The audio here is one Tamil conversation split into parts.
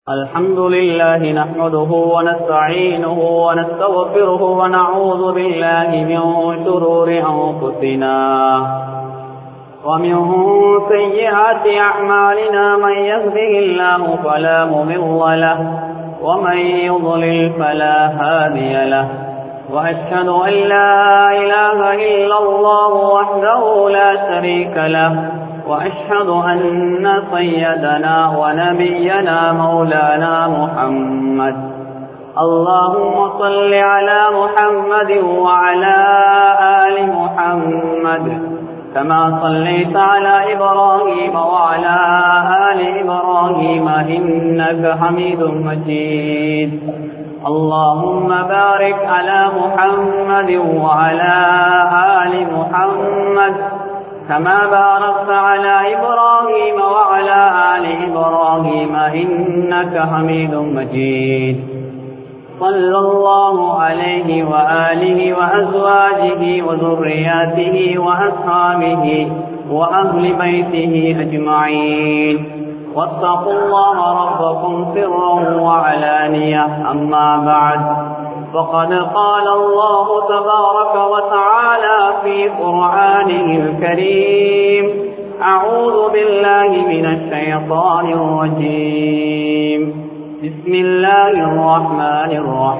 الحمد لله نحمده ونستعينه ونستغفره ونعوذ بالله من شرور أنفسنا ومن سيئات أعمالنا من يهده الله فلا مضل له ومن يضلل فلا هادي له وأشهد أن لا إله إلا الله وحده لا شريك له وأشهد أن سيدنا ونبينا مولانا محمد اللهم صل على محمد وعلى آل محمد كما صليت على إبراهيم وعلى آل إبراهيم إنك حميد مجيد اللهم بارك على محمد وعلى آل محمد كما باركت على إبراهيم وعلى آل إبراهيم إنك حميد مجيد صلى الله عليه وآله وأزواجه وذرياته وأصحابه وأهل بيته أجمعين واتقوا الله ربكم سرا وعلانية أما بعد فقد قال الله تبارك وتعالى في قرآنه الكريم أعوذ بالله من الشيطان الرجيم بسم الله الرحمن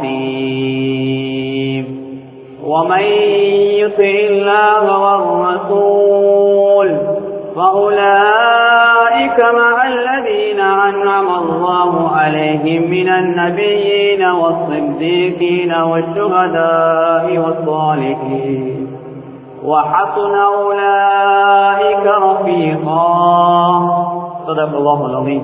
الرحيم ومن يطع الله والرسول فأولئك مع الذين أنعم الله عليهم من النبيين والصديقين والشهداء والصالحين وحسن أولئك رفيقا صدق الله العظيم.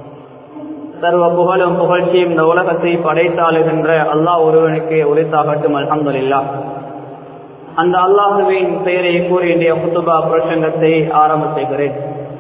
சர்வ புகழும் புகழ்ச்சியும் இந்த உலகத்தை படைத்தாளுகின்ற அல்லாஹ் ஒருவனுக்கு உரித்தாகட்டும். அல்ஹம்துலில்லாஹ். அந்த அல்லாஹுவின் பெயரை கூறி இன்றைய குத்துபா பிரசங்கத்தை ஆரம்ப செய்கிறேன்.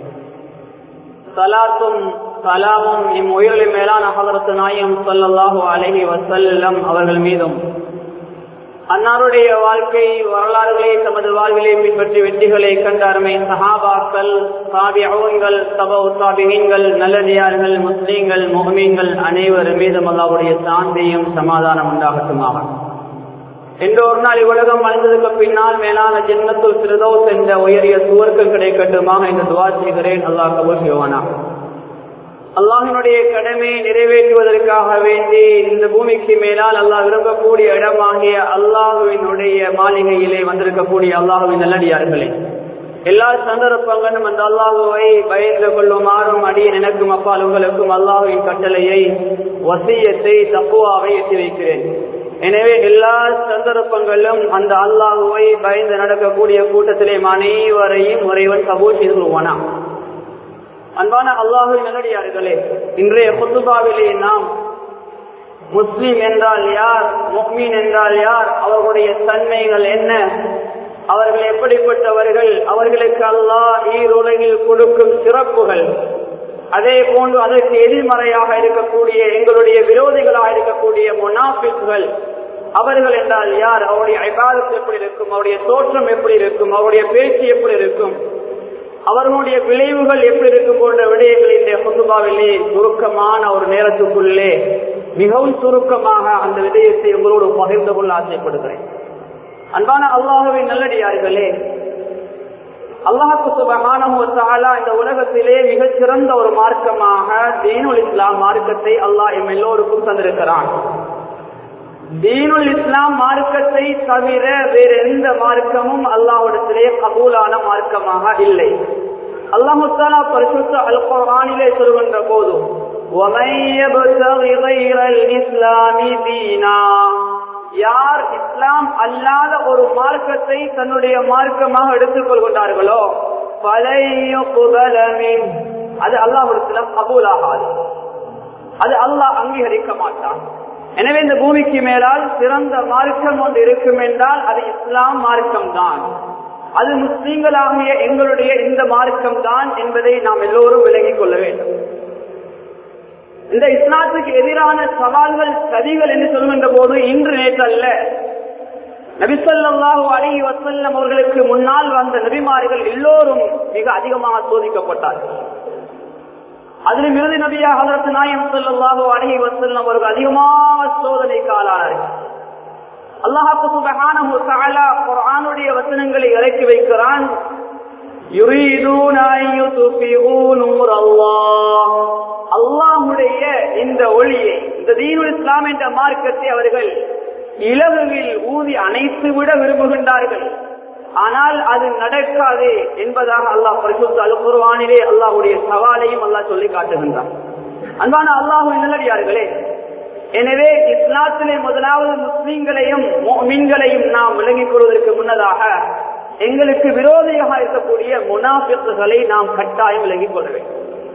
சலாத்தும் சலாமும் இம்முயிரின் மேலான ஹதரத் நாயகம் ஸல்லல்லாஹு அலைஹி வஸல்லம் அவர்கள் மீதும் அன்னாருடைய வாழ்க்கை வரலாறுகளை தமது வாழ்விலே பின்பற்றி வெற்றிகளை கண்ட அருமை சஹாபாக்கள், தாபிஊன்கள், தபஉ தாபிஈன்கள், நல்லடியார்கள், முஸ்லிம்கள், முஃமின்கள் அனைவர் மீதும் அல்லாஹ்வுடைய சாந்தியும் சமாதானம் உண்டாகட்டுமாக. இன்று ஒரு நாள் இவ்வுலகம் அழிந்ததுக்கு பின்னால் மேலான ஜன்னத்துல் ஃபிர்தௌஸ் என்ற உயரிய சுவர்க்கம் கிடைக்கட்டுமாக என்று துஆ செய்கிறேன். அல்லாஹ் கபூல் செய்வானா. அல்லாஹினுடைய கடமையை நிறைவேற்றுவதற்காக வேண்டி இந்த பூமிக்கு மேலால் அல்லாஹ் விரும்பக்கூடிய இடமாகிய அல்லாஹுவினுடைய மாளிகையிலே வந்திருக்கக்கூடிய அல்லாஹுவின் நல்லடியார்களே, எல்லா சந்தர்ப்பங்களும் அந்த அல்லாஹுவை பயந்து கொள்ளுமாறும் அடியேன் எனக்கும் அப்பால் உங்களுக்கும் அல்லாஹுவின் கட்டளையை, வசியத்தை, தக்வாவை எட்டி வைக்கிறேன். எனவே எல்லா சந்தர்ப்பங்களும் அந்த அல்லாஹுவை பயந்து நடக்கக்கூடிய கூட்டத்திலே அனைவரையும் இறைவன் கபூல் செய்து கொள்வானா. அன்பான அல்லாஹுவின் நல்லடியார்களே, இன்றைய குத்துபாவிலே நாம் முஸ்லிம் என்றால் யார், முஃமின் என்றால் யார், அவர்களுடைய தன்மைகள் என்ன, அவர்கள் எப்படிப்பட்டவர்கள், அவர்களுக்கு அல்லாஹ் ஈருலகில் கொடுக்கும் சிறப்புகள், அதே போன்று அதற்கு எதிர்மறையாக இருக்கக்கூடிய எங்களுடைய விரோதிகளாக இருக்கக்கூடிய முனாஃபிக்குகள் அவர்கள் என்றால் யார், அவருடைய இபாதத் எப்படி இருக்கும், அவருடைய தோற்றம் எப்படி இருக்கும், அவருடைய பேச்சு எப்படி இருக்கும், அவர்களுடைய விளைவுகள் எப்படி இருக்கும் போன்ற விடயங்கள் இந்த குத்துபாவிலே சுருக்கமான ஒரு நேரத்துக்குள்ளே மிகவும் சுருக்கமாக அந்த விடயத்தை உங்களோடு பகிர்ந்து கொள்ள ஆசைப்படுகிறேன். அன்பான அல்லாஹுவின் நல்லடியார்களே, அல்லாஹ் சுப்ஹானஹு வ தஆலா இந்த உலகத்திலே மிகச் சிறந்த ஒரு மார்க்கமாக தீனுல் இஸ்லாம் மார்க்கத்தை அல்லாஹ் எம் எல்லோருக்கும் தந்திருக்கிறான். தீனுல் இஸ்லாம் மார்க்கத்தை தவிர வேறு எந்த மார்க்கமும் அல்லாஹ்விடத்திலே கபூலான மார்க்கமாக இல்லை. அல்லாஹ் தஆலா பரிசுத்த அல் குர்ஆனிலே சொல்கின்ற போது وَمَن يَبْتَغِ غَيْرَ الْإِسْلَامِ دِينًا, யார் இஸ்லாம் அல்லாத ஒரு மார்க்கத்தை தன்னுடைய மார்க்கமாக எடுத்துக் கொள்கின்றார்களோ அது அல்லாஹ்விடத்திலே கபூலாகாது, அது அல்லாஹ் அங்கீகரிக்க மாட்டான். எனவே இந்த பூமிக்கு மேலால் சிறந்த மார்க்கம் ஒன்று இருக்கும் என்றால் அது இஸ்லாம் மார்க்கம் தான், அது முஸ்லிம்களாகிய எங்களுடைய இந்த மார்க்கம் தான் என்பதை நாம் எல்லோரும் விளங்கிக் கொள்ள வேண்டும். இந்த இஸ்லாத்துக்கு எதிரான சவால்கள், சதிகள் என்று சொல்கின்ற போது இன்று நேற்று அல்ல, நபி ஸல்லல்லாஹு அலைஹி வஸல்லம் அவர்களுக்கு முன்னால் வந்த நபிமார்கள் எல்லோரும் மிக அதிகமாக சோதிக்கப்பட்டார்கள். அதிலும் இறுதி நபியா ஹஜ்ரத் நாயகம் ஸல்லல்லாஹு அலைஹி வஸல்லம் அவர்கள் அதிகமாக சோதனைக்கு ஆளானார்கள். அல்லாஹ் சுப்ஹானஹு வ தஆலா குர்ஆனுடைய வசனங்களை இறக்கி வைக்கிறான். யுரீதுன அன் யுத்ஃபிஉ நூரல்லாஹ், அல்லாஹ்வுடைய இந்த ஒளியை, இந்த தீனுல் இஸ்லாம் என்ற மார்க்கத்தை அவர்கள் இலகுவில் ஊதி அணைத்து விட விரும்புகின்றார்கள். ஆனால் அது நடக்காது என்பதாக அல்லாஹ் பரிசுத்த அல் குர்ஆனிலே அல்லாஹ்வுடைய சவாலையும் அல்லாஹ் சொல்லி காட்டுகின்றார். அன்பான அல்லாஹ்வின் நல்லடியார்களே, எனவே இஸ்லாத்திலே முதலாவது முஸ்லிம்களையும் முஃமின்களையும் நாம் விளங்கிக் கொள்வதற்கு முன்னதாக எங்களுக்கு விரோதியாக இருக்கக்கூடிய முனாஃபிக்குகளை நாம் கட்டாயம் விளங்கிக் கொள்ள வேண்டும்.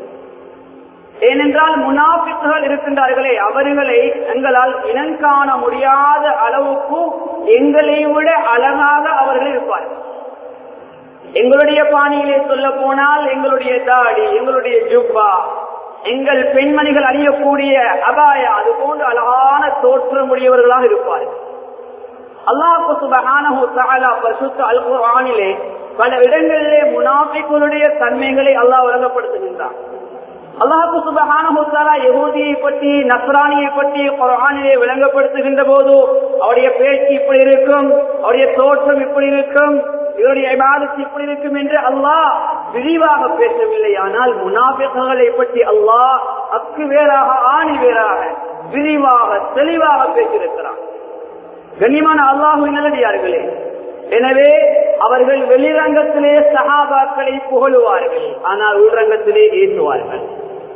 ஏனென்றால் முனாஃபிக்குகள் இருக்கின்றார்களே, அவர்களை எங்களால் இனங்காண முடியாத அளவுக்கு எங்களை விட அழகாக அவர்கள் இருப்பார்கள். எங்களுடைய பாணியிலே சொல்ல போனால் எங்களுடைய தாடி, எங்களுடைய ஜுப்பா, எங்கள் பெண்மணிகள் அணியக்கூடிய அபாயா, அது போன்று அழகான தோற்றமுடையவர்களாக இருப்பார்கள். அல்லாஹ் சுப்ஹானஹு வ தஆலா பரிசுத்த அல் குர்ஆனிலே பல இடங்களிலே முனாஃபிக்குகளுடைய தன்மைகளை அல்லாஹ் விளங்கப்படுத்துகின்றார். அல்லாஹ் சுப்ஹானஹு வ தஆலா யஹூதியை பற்றி, நஸ்ரானியை பற்றி குர்ஆனிலே விளங்கப்படுத்துகின்ற போது அவருடைய பேச்சு இப்படி இருக்கும், அவருடைய தோற்றம் இப்படி இருக்கும், இவருடைய இபாதத் இப்படி இருக்கும் என்று அல்லாஹ் விரிவாக பேசவில்லை. ஆனால் முனாஃபிக்குகளை பற்றி அல்லாஹ் அக்கு வேறாக ஆணி வேறாக விரிவாக தெளிவாக பேசியிருக்கிறார். கண்ணியமான அல்லாஹ்வின் நல்லடியார்களே, எனவே அவர்கள் வெளிரங்கத்திலே சஹாபாக்களை புகழுவார்கள், ஆனால் உள்ரங்கத்திலே ஏற்றுவார்கள்.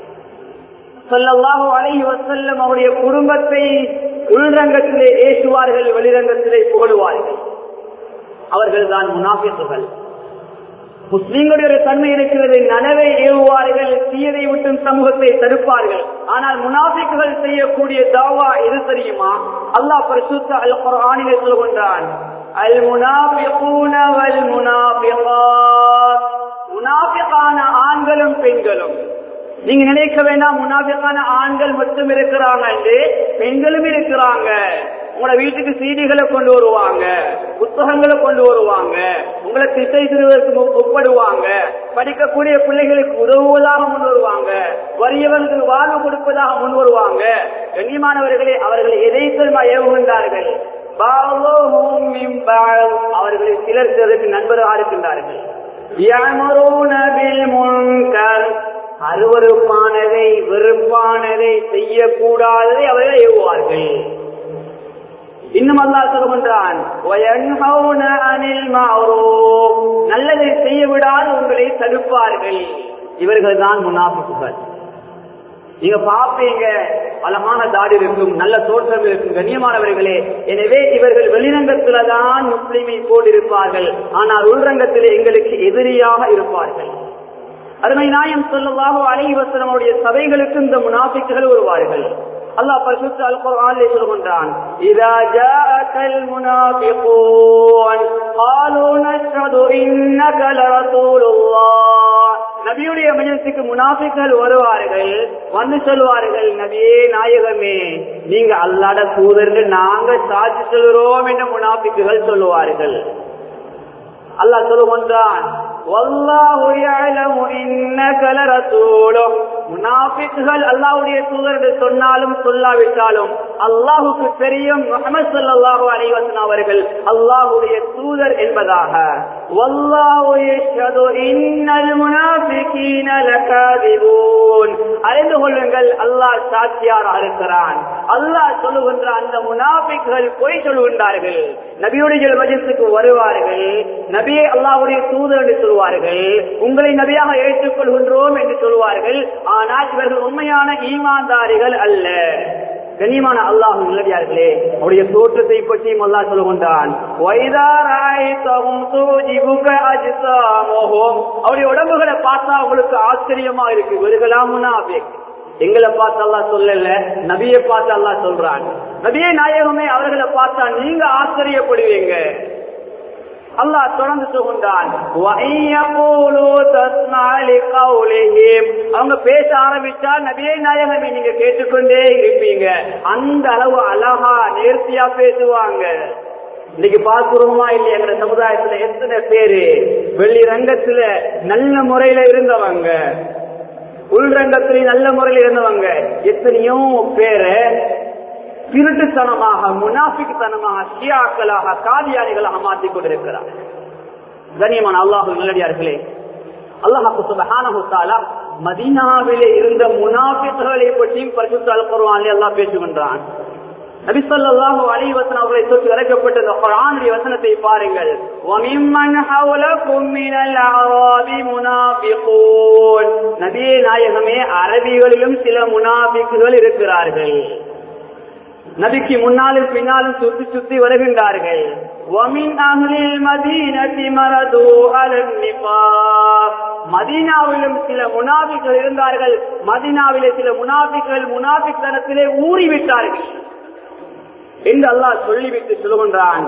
ஸல்லல்லாஹு அலைஹி வஸல்லம் அவருடைய குடும்பத்தை உள்ரங்கத்திலே ஏற்றுவார்கள், வெளிரங்கத்திலே புகழுவார்கள். அவர்கள் தான் முனாஃபிக்குகள். முஸ்லிம்களுடைய ஒரு தன்மை இருக்கிறது, நனவை ஏவுவார்கள், தீயதை விட்டும் சமூகத்தை தடுப்பார்கள். ஆனால் முனாஃபிக்குகள் செய்யக்கூடிய தாவா எது தெரியுமா? அல்லாஹ் பரிசுத்த அல் குர்ஆனிலே சொல்கின்றான், அல் முனாஃபிகூன வல் முனாஃபிகாத், முனாஃபிகான ஆண்களும் பெண்களும். நீங்க நினைக்க வேண்டாம் முனாஃபிகான ஆண்கள் மட்டும் இருக்கிறாங்க என்று, பெண்களும் இருக்கிறாங்க. உங்களோட வீட்டுக்கு சீடிகளை கொண்டு வருவாங்க, புத்தகங்களை கொண்டு வருவாங்க, உங்களை திசை திருவதற்கு ஒப்படுவாங்க, படிக்கக்கூடிய பிள்ளைகளுக்கு உதவுவதாக முன் வருவாங்க, வறியவர்களுக்கு வாழ்வு கொடுப்பதாக முன் வருவாங்க. கண்ணியமானவர்களே, அவர்கள் எதை ஏவுகின்றார்கள்? அவர்களில் சிலர் சிலருக்கு நண்பர்களாக இருக்கின்றார்கள். அருவருப்பானதை, வெறுப்பானதை, செய்யக்கூடாததை அவர்கள் ஏவுவார்கள். இன்னும் அல்லாஹ் சொல்கின்றான், நல்லதை செய்ய விடாது உங்களை தடுப்பார்கள். இவர்கள் தான் முனாஃபிக்குகள். நீங்க பாப்பீங்க, அழகான தாடி இருக்கும், நல்ல தோற்றம் இருக்கும். கண்ணியமானவர்களே, எனவே இவர்கள் வெளிரங்கத்தில்தான் முஸ்லிமை போட்டிருப்பார்கள், ஆனால் உள்ரங்கத்திலே எங்களுக்கு எதிரியாக இருப்பார்கள். அருமை நாயகம் ஸல்லல்லாஹு அலைஹி வஸல்லம் அவருடைய சபைகளுக்கு இந்த முனாஃபிக்குகள் வருவார்கள். அல்லாஹ் பரிசுத்த அல் குர்ஆனிலே சொல்கின்றான், இதா ஜாஅகல் முனாஃபிகூன் காலூ நஷ்ஹது இன்னக லரசூலுல்லாஹ். நபியுடைய மஜ்லிஸுக்கு முனாஃபிக்குகள் வருவார்கள், வந்து சொல்வார்கள், நபியே நாயகமே, நீங்க அல்லாஹ்வுடைய தூதர்கள், நாங்க சாட்சி சொல்கிறோம் என்று முனாஃபிக்குகள் சொல்லுவார்கள். அல்லாஹ் சொல்லுகின்றான், வல்லாஹு யஅலமு இன்னக லரசூலுஹ். முனாஃபிக்குகள் அல்லாஹ்வுடைய தூதர் என்று சொன்னாலும் சொல்லாவிட்டாலும் அல்லாஹ்வுக்கு தெரியும் முஹம்மது ஸல்லல்லாஹு அலைஹி வஸல்லம் அவர்கள் அல்லாஹ்வுடைய தூதர் என்பதாக. வல்லாஹு யஷ்ஹது இன்னல் முனாஃபிகீன லகாதிபூன். அறிந்து கொள்ளுங்கள், அல்லாஹ் சாட்சியாராக இருக்கிறான். அல்லாஹ் சொல்லுகின்ற அந்த முனாஃபிக்குகள் பொய் சொல்லுகின்றார்கள். நபியுடைய மஜ்லிஸுக்கு வருவார்கள், நபியே அல்லாஹ்வுடைய தூதர் என்று சொல்வார்கள், உங்களை நபியாக ஏற்றுக்கொள்கின்றோம் என்று சொல்வார்கள். ஆனால் இவர்கள் உண்மையான ஈமான்தாரிகள் அல்ல. கண்ணியமான அல்லாஹ்வின் நல்லடியார்களே, அவருடைய தோற்றத்தை பற்றியும் அல்லாஹ் சொல்கின்றான், அவருடைய உடம்புகளை பார்த்தா அவங்களுக்கு ஆச்சரியமா இருக்கு, இவர்களாம் முனாஃபிக். எங்களை பார்த்து அல்லாஹ் சொல்லல, நபியை பார்த்து அல்லாஹ் சொல்றான். நபியே நாயகமே, அவர்களை பார்த்தா நீங்க ஆச்சரியப்படுவீங்க. அல்லாஹ் தொடர்ந்து சொல்கின்றான், அவங்க பேச ஆரம்பிச்சா நபியே நாயகமே நீங்க கேட்டுக்கொண்டே இருப்பீங்க. அந்த அளவு அழகா நேர்த்தியா பேசுவாங்க. இன்னைக்கு பார்க்கிறோமா இல்லையா, எங்க சமுதாயத்துல எத்தனை பேரு வெளி ரங்கத்துல நல்ல முறையில இருந்தவங்க, உள்ரங்கத்திலே நல்ல முறையில் இருந்தவங்க எத்தனையோ பேரை திருட்டுத்தனமாக, முனாஃபிக்தனமாக, ஷியாக்களாக, காதியானிகளாக மாற்றிக் கொண்டிருக்கிறார். கண்ணியமான அல்லாஹ்வின் நல்லடியார்களே, அல்லாஹ் சுப்ஹானஹு வ தஆலா மதீனாவிலே இருந்த முனாஃபிக்குகளை பற்றியும் பரிசுத்த அல் குர்ஆனிலே அல்லாஹ் பேசுகின்றான். நபி ஸல்லல்லாஹு அலைஹி வஸல்லம் அவர்களை தொட்டு இறக்கப்பட்ட இந்த குர்ஆனுடைய வசனத்தை பாருங்கள். வமிம்மன் ஹவுலகும் மினல் அராபி முனாஃபிகூன். நபியே நாயகமே, அரபிகளிலும் சில முனாஃபிக்குகள் இருக்கிறார்கள். நபிக்கு முன்னாலும் பின்னாலும் சுத்தி சுத்தி வருகின்றார்கள். மதீனாவிலும் சில முனாஃபிக்குகள் இருந்தார்கள். மதீனாவிலே சில முனாஃபிக்குகள் முனாஃபிக்தனத்திலே ஊறிவிட்டார்கள் என்று அல்லாஹ் சொல்லிவிட்டு சொல்லுகின்றான்.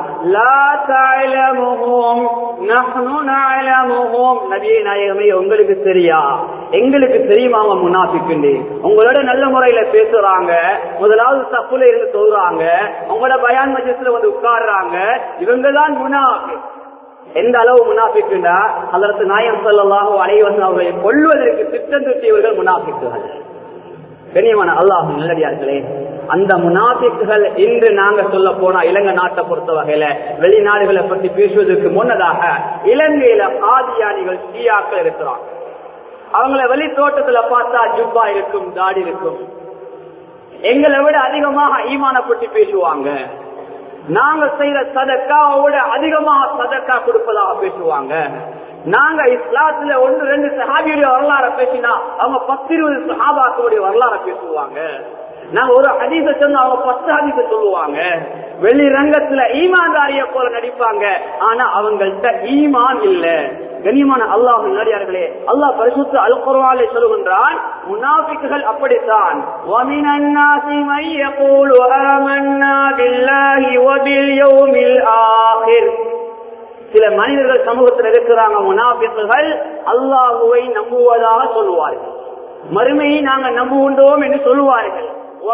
நபியே நாயகமே, உங்களுக்கு தெரியா? எங்களுக்கு தெரியுமா அவங்க முனாஃபிக்குன்னு? உங்களோட நல்ல முறையில பேசுறாங்க, முதலாவது சப்புல இருந்து சொல்றாங்க, உங்களோட பயான் மஜ்லிஸ்ல வந்து உட்கார்றாங்க, இவங்கதான் முனாஃபிக். எந்த அளவு முனாஃபிக்குண்டா, ஹஜ்ரத் நாயகம் ஸல்லல்லாஹு அலைஹி வஸல்லம் அவர்களை கொல்வதற்கு திட்டம் தீட்டியவர்கள் முனாஃபிக்குகள். கண்ணியமான அல்லாஹ்வின் நல்லடியார்களே, அந்த முனாஃபிக்குகள் இன்று நாங்க சொல்ல போனா இலங்கை நாட்டை பொறுத்த வகையில வெளிநாடுகளை பற்றி பேசுவதற்கு முன்னதாக இலங்கையில காதியானிகள், ஷியாக்கள் இருக்கிறாங்க. அவங்கள வெளி தோட்டத்துல பார்த்தா ஜுப்பா இருக்கும், தாடி இருக்கும். எங்களை விட அதிகமாக ஈமான பற்றி பேசுவாங்க. நாங்க செய்யற சதக்காவோட அதிகமாக சதக்கா கொடுப்பதாக பேசுவாங்க. நாங்க இஸ்லாத்துல 1-2 சஹாபியுடைய வரலாற பேசினா அவங்க 10-20 சஹாபாக்களுடைய வரலாற பேசுவாங்க. நாங்க ஒரு ஹதீஸ சொன்னா அவங்க 10 ஹதீஸ சொல்லுவாங்க. வெளிரங்கத்துல ஈமான்தாரிய போல நடிப்பாங்க, ஆனா அவங்கள்ட்ட ஈமான் இல்ல. கண்ணியமான அல்லாஹ்வின் நல்லடியார்களே, அல்லாஹ் பரிசுத்த அல் குர்ஆனிலே சொல்லுகின்றான், முனாஃபிக்குகள் அப்படித்தான். வமினன் நாஸி மை யகூலு ஆமன்னா பில்லாஹி வ பில் யௌமில் ஆகிர். சில மனிதர்கள் சமூகத்தில் இருக்கிறாங்க, முனாஃபிக்குகள் அல்லாஹ்வை நம்புவதாக சொல்லுவார்கள், மறுமையை நாங்க நம்புகின்றோம் என்று சொல்லுவார்கள்.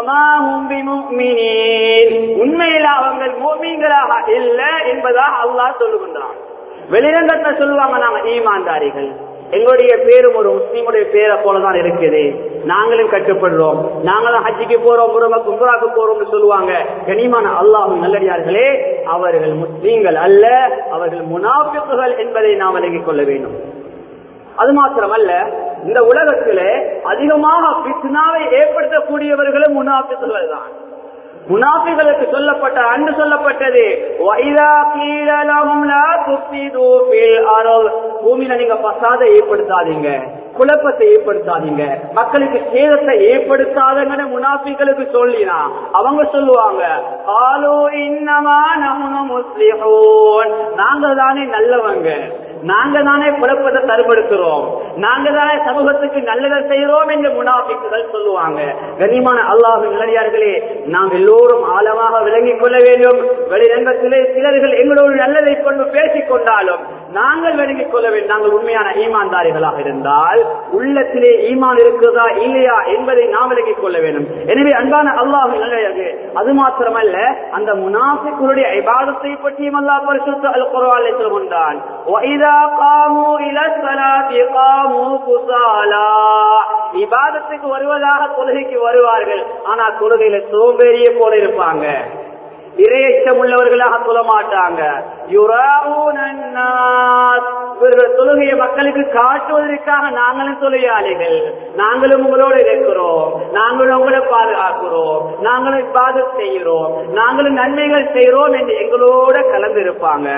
உண்மையில அவங்கள் முஃமின்களாக இல்ல என்பதாக அல்லாஹ் சொல்லுகின்றான். வெளிரங்கத்தை சொல்லுவாங்க, நாங்க ஈமான்தாரிகள், எங்களுடைய பேரும் ஒரு முஸ்லீமுடைய பேரை போலதான் இருக்குது, நாங்களும் கட்டுப்படுறோம், நாங்களும் ஹஜ்ஜிக்கு போறோம், உம்ராக்கு போறோம்னு சொல்லுவாங்க. கனிமான அல்லாஹ்வின் நல்லடியார்களே, அவர்கள் முஸ்லீம்கள் அல்ல, அவர்கள் முனாஃபிக்குகள் என்பதை நாம் விளங்கிக் கொள்ள வேண்டும். அது மாத்திரமல்ல, இந்த உலகத்திலே அதிகமாக ஃபித்னாவை ஏற்படுத்தக்கூடியவர்களும் முனாஃபிக்குகள் தான். முனாஃபிகளுக்கு சொல்லப்பட்ட அன்று சொல்லப்பட்டது, பூமியில நீங்க பசாதை ஏற்படுத்தாதீங்க, குழப்பத்தை ஏற்படுத்தாதீங்க, மக்களுக்கு சேதத்தை ஏற்படுத்தாதங்கன்னு முனாஃபிகளுக்கு சொல்லினா அவங்க சொல்லுவாங்க, நாங்க தானே நல்லவங்க, நாங்க தானே குழப்பத்தை தருபடுத்துறோம், நாங்க தானே சமூகத்துக்கு நல்லதை செய்யறோம் என்று முனாஃபிக்குகள் சொல்லுவாங்க. கண்ணியமான அல்லாஹ்வின் நல்லடியார்களே, நாம் எல்லோரும் ஆழமாக விளங்கிக் கொள்ள வேண்டும். வெளிரங்கத்திலே சிலர்கள் எங்களோடு நல்லதை கொண்டு பேசிக் கொண்டாலும் நாங்கள் விளங்கிக் கொள்ள வேண்டும், நாங்கள் உண்மையான ஈமான்தாரிகளாக இருந்தால் உள்ளத்திலே ஈமான் இருக்கிறதா இல்லையா என்பதை நாம் விளங்கிக் கொள்ள வேண்டும். எனவே அன்பான அல்லாஹ்வின் நல்லடியார்களே, அது மாத்திரமல்ல, அந்த முனாஃபிக்குகளுடைய இபாதத்தை பற்றியும் அல்லாஹ் பரிசுத்த அல் குர்ஆனிலே சொல்கின்றான். இபாதத்துக்கு வருவதாக தொழுகைக்கு வருவார்கள், ஆனா தொழுகையில சோம்பேறியை போல இருப்பாங்க, இறையச்சம் உள்ளவர்களாக சொல்ல மாட்டாங்க. இவர்கள் தொழுகையை மக்களுக்கு காட்டுவதற்காக நாங்களும் தொழுகையாளிகள், நாங்களும் உங்களோடு இருக்கிறோம், நாங்களும் உங்களை பாதுகாக்கிறோம், நாங்களும் இபாதத் செய்கிறோம், நாங்களும் நன்மைகள் செய்கிறோம் என்று எங்களோட கலந்து இருப்பாங்க.